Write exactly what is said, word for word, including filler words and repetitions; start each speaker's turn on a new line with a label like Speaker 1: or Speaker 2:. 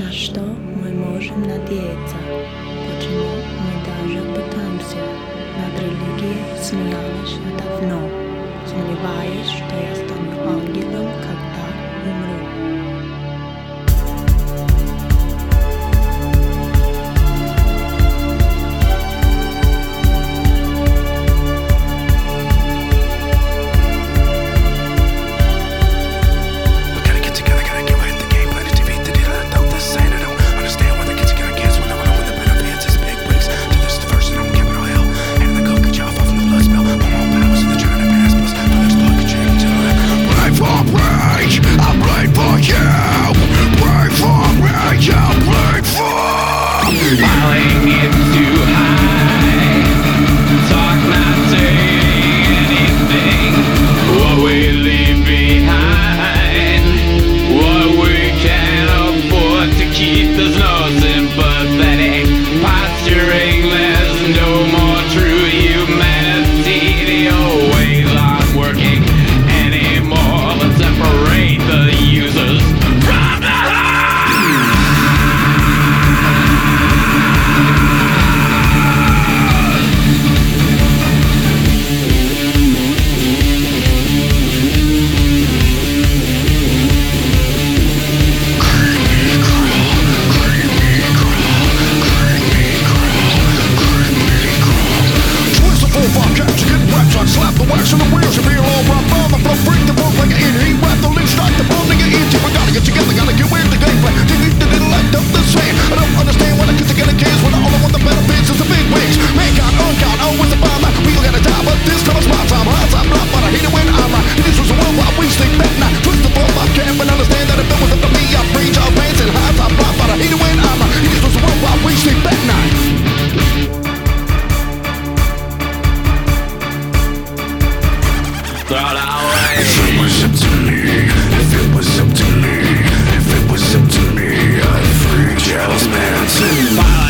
Speaker 1: на что мы можем надеяться, почему мы даже пытаемся. Над религией смеялась я давно, сомневаясь, что я стану ангелом, когда умру.
Speaker 2: Falling in too high, talk not saying anything. What we leave behind, what we can't afford to keep. There's no sympathetic posturing. There's no more true humanity. The old ways aren't working anymore. Let's separate the users from the
Speaker 3: slap the wax on the wheels and feel all right on the floor. Bring the boat like an in heat. Wrap the loose, strike the bone, nigga easy. We gotta get together, gotta get with the gameplay. They need to light up the sand. I don't understand why the kids are getting kids when the only one the better bids is the big wigs. Mankind, unkind, always a bomb. We all gotta die, but this time it's my time. High time, block, but I hate it when I'm right. This was a world while we sleep at night. Twist the ball, I can't even understand that if it was up to me, I'd preach our pants and high time, block, but I hate it when I'm right. This was a world while we sleep at night.
Speaker 2: throw it away.
Speaker 4: If it was up to me, if it was up to me, if it was up to me, I'd free Charles Manson.